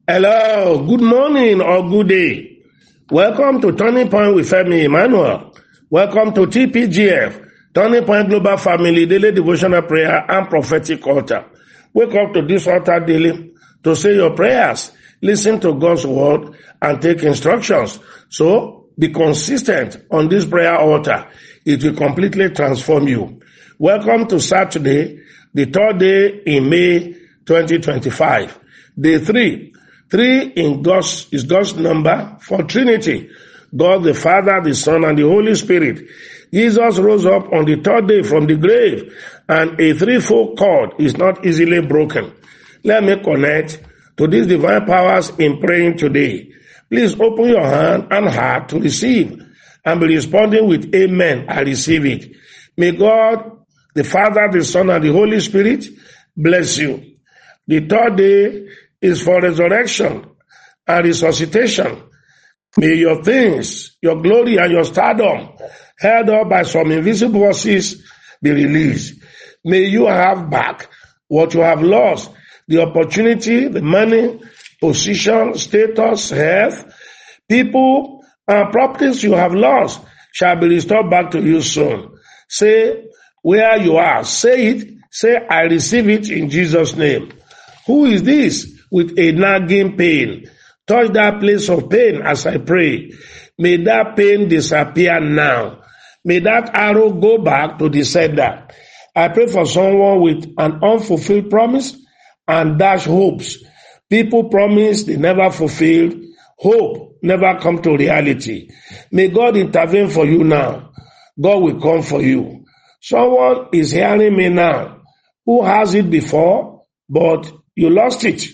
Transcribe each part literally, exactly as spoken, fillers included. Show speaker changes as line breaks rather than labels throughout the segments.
Hello, good morning or good day. Welcome to Turning Point with Femi Emmanuel. Welcome to T P G F, Turning Point Global Family Daily Devotional Prayer and Prophetic Altar. Wake up to this altar daily to say your prayers, listen to God's word, and take instructions. So, be consistent on this prayer altar. It will completely transform you. Welcome to Saturday, the third day in May twenty twenty-five. Day three. Three in God's is God's number for Trinity. God the Father, the Son, and the Holy Spirit. Jesus rose up on the third day from the grave, and a threefold cord is not easily broken. Let me connect to these divine powers in praying today. Please open your hand and heart to receive, and be responding with amen. I receive it. May God, the Father, the Son, and the Holy Spirit bless you. The third day is for resurrection and resuscitation. May your things, your glory, and your stardom, held up by some invisible forces, be released. May you have back what you have lost, the opportunity, the money, position, status, health, people, and properties you have lost shall be restored back to you soon. Say where you are. Say it. Say, I receive it in Jesus' name. Who is this with a nagging pain? Touch that place of pain as I pray. May that pain disappear now. May that arrow go back to the sender. I pray for someone with an unfulfilled promise and dash hopes. People promise they never fulfilled. Hope never come to reality. May God intervene for you now. God will come for you. Someone is hearing me now who has it before, but you lost it.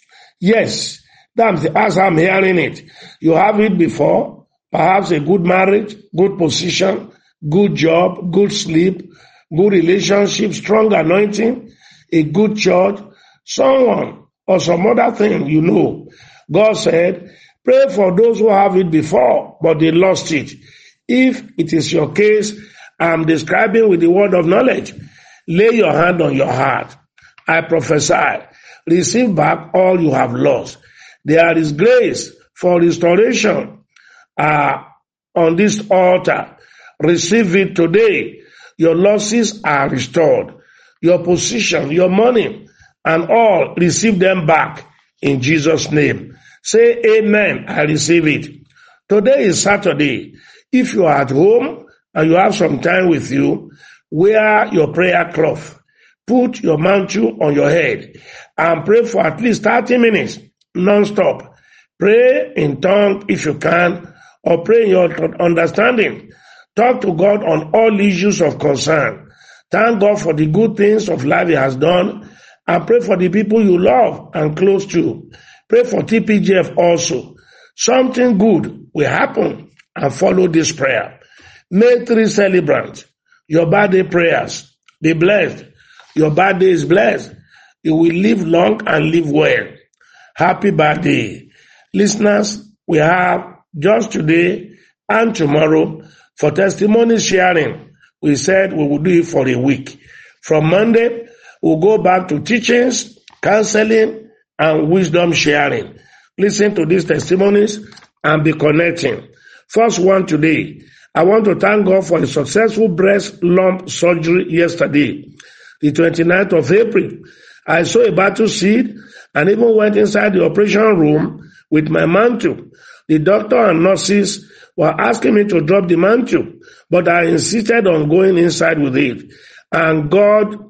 Yes, that's as I'm hearing it. You have it before, perhaps a good marriage, good position, good job, good sleep, good relationship, strong anointing, a good church, someone or some other thing you know. God said, pray for those who have it before, but they lost it. If it is your case, I'm describing with the word of knowledge. Lay your hand on your heart. I prophesy. Receive back all you have lost. There is grace for restoration uh, on this altar. Receive it today. Your losses are restored. Your position, your money, and all, receive them back in Jesus' name. Say amen. I receive it. Today is Saturday. If you are at home and you have some time with you, wear your prayer cloth. Put your mantle on your head and pray for at least thirty minutes, non-stop. Pray in tongue if you can, or pray in your understanding. Talk to God on all issues of concern. Thank God for the good things of life He has done, and pray for the people you love and close to. Pray for T P G F also. Something good will happen and follow this prayer. May three celebrants, your birthday prayers, be blessed. Your birthday is blessed. You will live long and live well. Happy birthday. Listeners, we have just today and tomorrow for testimony sharing. We said we will do it for a week. From Monday, we'll go back to teachings, counseling, and wisdom sharing. Listen to these testimonies and be connecting. First one today. I want to thank God for a successful breast lump surgery yesterday, the twenty-ninth of April. I saw a battle seed and even went inside the operation room with my mantle. The doctor and nurses were asking me to drop the mantle, but I insisted on going inside with it. And God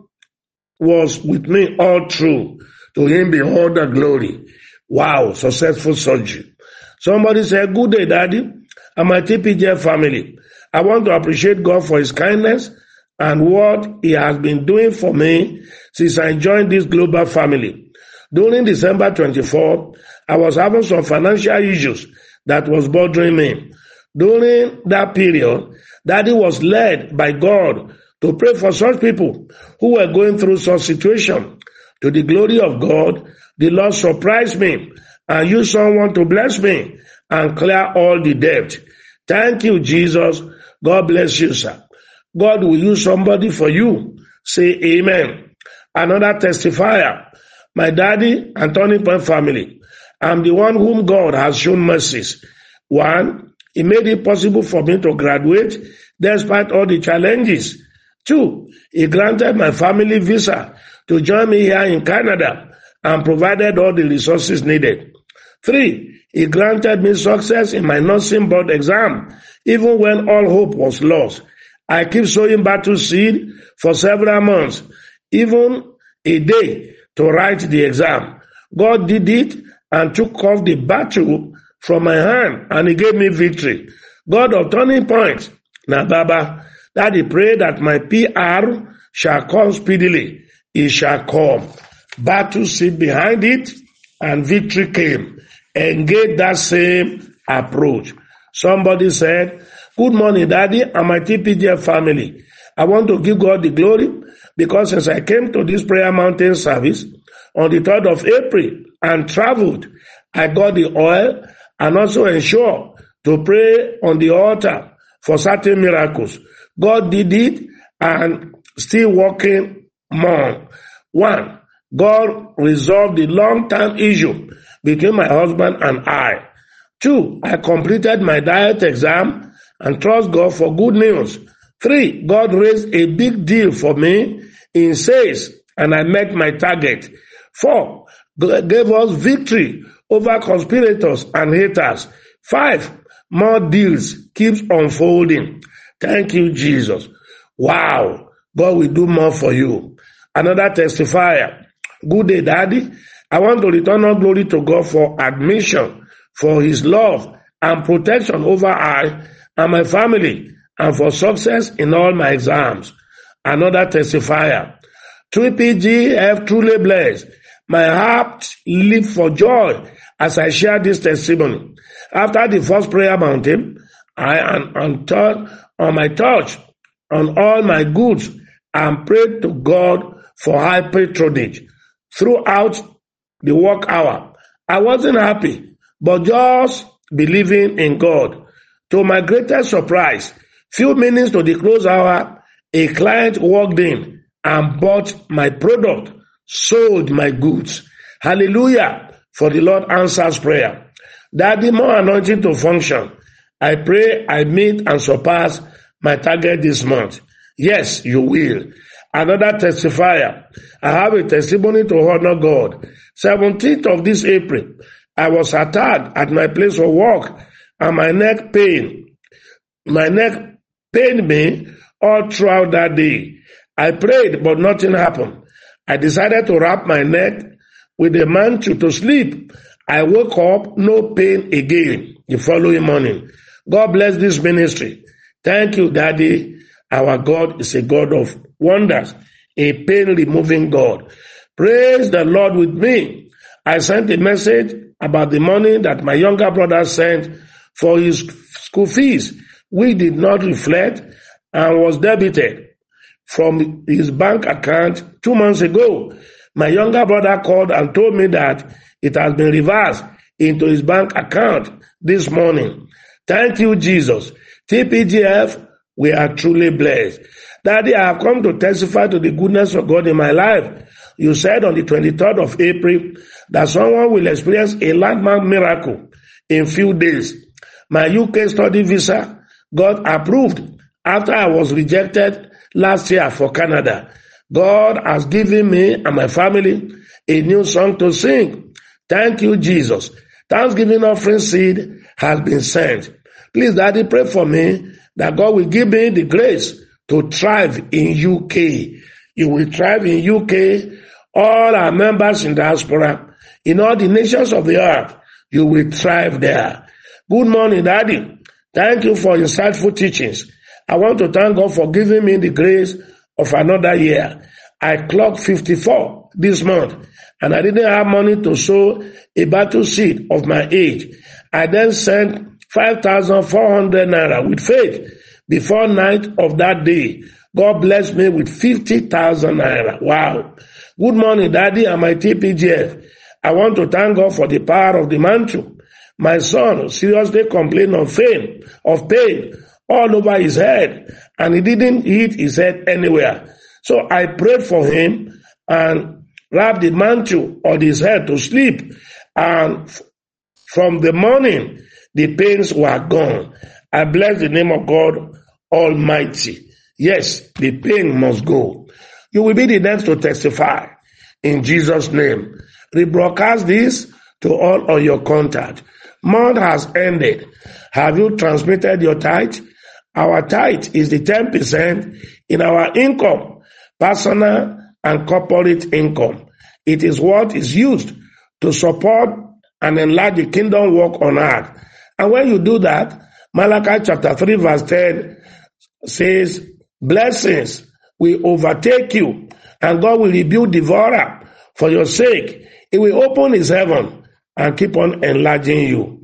was with me all through. To Him be all the glory. Wow, successful surgery. Somebody said, good day, Daddy, and my T P G F family. I want to appreciate God for His kindness and what He has been doing for me since I joined this global family. During December twenty-fourth, I was having some financial issues that was bothering me. During that period, Daddy was led by God to pray for such people who were going through such situation. To the glory of God, the Lord surprised me and used someone to bless me and clear all the debt. Thank you, Jesus. God bless you, sir. God will use somebody for you. Say amen. Another testifier, my daddy and Turning Point family. I'm the one whom God has shown mercies. One, He made it possible for me to graduate despite all the challenges. Two, He granted my family visa to join me here in Canada and provided all the resources needed. Three, He granted me success in my nursing board exam, even when all hope was lost. I keep sowing battle seed for several months, even a day, to write the exam. God did it and took off the battle from my hand, and He gave me victory. God of turning point. Now, Baba, Daddy, pray that my P R shall come speedily. It shall come. Battle seed behind it, and victory came. Engage that same approach. Somebody said, good morning, Daddy, and my T P G F family. I want to give God the glory because since I came to this prayer mountain service on the third of April and traveled, I got the oil and also ensure to pray on the altar for certain miracles. God did it and still working more. One, God resolved the long-term issue between my husband and I. Two, I completed my diet exam and trust God for good news. Three, God raised a big deal for me in sales and I met my target. Four, God gave us victory over conspirators and haters. Five, more deals keeps unfolding. Thank you, Jesus. Wow, God will do more for you. Another testifier. Good day, Daddy. I want to return all glory to God for admission, for His love and protection over I and my family, and for success in all my exams. Another testifier. T P G F truly blessed. My heart leaped for joy as I share this testimony. After the first prayer mountain, I am on, on my touch on all my goods and prayed to God for high patronage throughout the work hour. I wasn't happy, but just believing in God. To my greatest surprise, few minutes to the close hour, a client walked in and bought my product, sold my goods. Hallelujah, for the Lord answers prayer. Daddy, more anointing to function. I pray I meet and surpass my target this month. Yes, you will. Another testifier. I have a testimony to honor God. seventeenth of this April, I was attacked at my place of work and my neck pain. My neck pained me all throughout that day. I prayed, but nothing happened. I decided to wrap my neck with a mantle to sleep. I woke up, no pain again the following morning. God bless this ministry. Thank you, Daddy. Our God is a God of wonders, a pain-removing God. Praise the Lord with me. I sent a message about the money that my younger brother sent for his school fees, which did not reflect and was debited from his bank account two months ago. My younger brother called and told me that it has been reversed into his bank account this morning. Thank you, Jesus. T P G F, we are truly blessed. Daddy, I have come to testify to the goodness of God in my life. You said on the twenty-third of April that someone will experience a landmark miracle in few days. My U K study visa got approved after I was rejected last year for Canada. God has given me and my family a new song to sing. Thank you, Jesus. Thanksgiving offering seed has been sent. Please, Daddy, pray for me that God will give me the grace to thrive in U K. You will thrive in U K. All our members in diaspora, in all the nations of the earth, you will thrive there. Good morning, Daddy. Thank you for insightful teachings. I want to thank God for giving me the grace of another year. I clocked fifty-four this month, and I didn't have money to sow a battle seed of my age. I then sent five thousand four hundred naira with faith before night of that day. God blessed me with fifty thousand naira. Wow. Good morning, Daddy and my T P G F. I want to thank God for the power of the mantle. My son seriously complained of pain, of pain all over his head, and he didn't hit his head anywhere. So I prayed for him and wrapped the mantle on his head to sleep. And From the morning, the pains were gone. I bless the name of God Almighty. Yes, the pain must go. You will be the next to testify in Jesus' name. Rebroadcast this to all of your contact. Month has ended. Have you transmitted your tithe? Our tithe is the ten percent in our income, personal and corporate income. It is what is used to support and enlarge the kingdom work on earth. And when you do that, Malachi chapter three verse ten says, blessings will overtake you, and God will rebuke devourer for your sake. He will open his heaven and keep on enlarging you.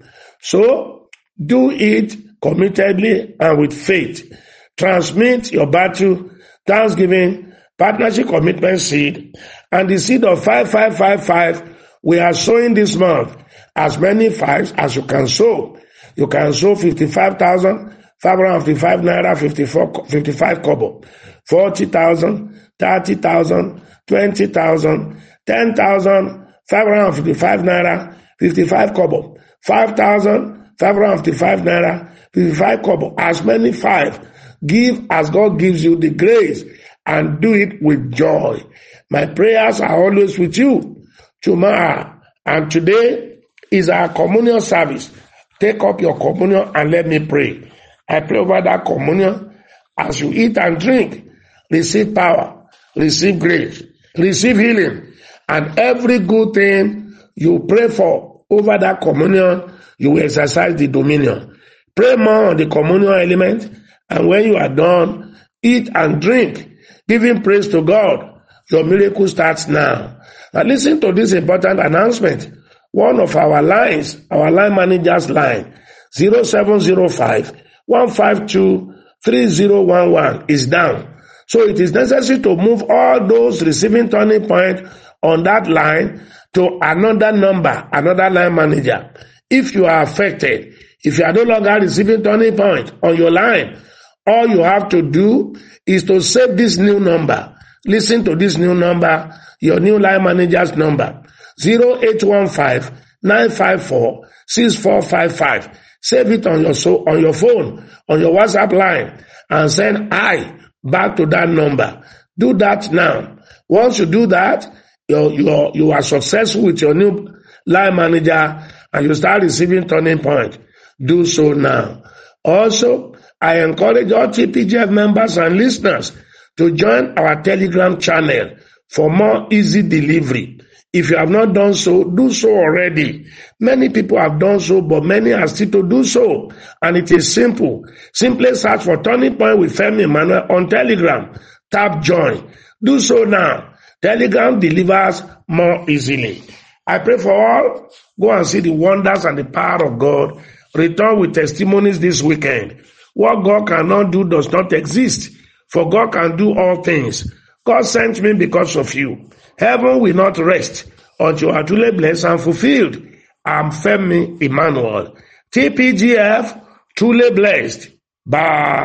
So do it committedly and with faith. Transmit your battle, thanksgiving, partnership commitment seed, and the seed of five five five five we are sowing this month. As many fives as you can sow. You can sow fifty-five thousand five hundred fifty-five naira, fifty-four, fifty-five kobo, forty thousand, thirty thousand, twenty thousand, ten thousand five hundred fifty-five naira, fifty-five kobo, five thousand five hundred fifty-five naira, fifty-five kobo. As many five. Give as God gives you the grace, and do it with joy. My prayers are always with you. Tomorrow and today is our communion service. Take up your communion and let me pray. I pray over that communion. As you eat and drink, receive power, receive grace, receive healing, and every good thing you pray for over that communion, you will exercise the dominion. Pray more on the communion element, and when you are done, eat and drink, giving praise to God. Your miracle starts now. Now listen to this important announcement. One of our lines, our line manager's line, zero seven zero five, one five two, three zero one one is down. So it is necessary to move all those receiving Turning Point on that line to another number, another line manager. If you are affected, if you are no longer receiving Turning Point on your line, all you have to do is to save this new number. Listen to this new number, your new line manager's number, zero eight one five, nine five four, six four five five. Save it on your so on your phone, on your WhatsApp line, and send I back to that number. Do that now. Once you do that, you you you are successful with your new line manager, and you start receiving Turning Point. Do so now. Also, I encourage all T P G F members and listeners to join our Telegram channel for more easy delivery. If you have not done so, do so already. Many people have done so, but many are still to do so. And it is simple. Simply search for Turning Point with Femi Emmanuel on Telegram. Tap join. Do so now. Telegram delivers more easily. I pray for all. Go and see the wonders and the power of God. Return with testimonies this weekend. What God cannot do does not exist. For God can do all things. God sent me because of you. Heaven will not rest until you are truly blessed and fulfilled. I'm Femi Emmanuel. T P G F, truly blessed. Bye.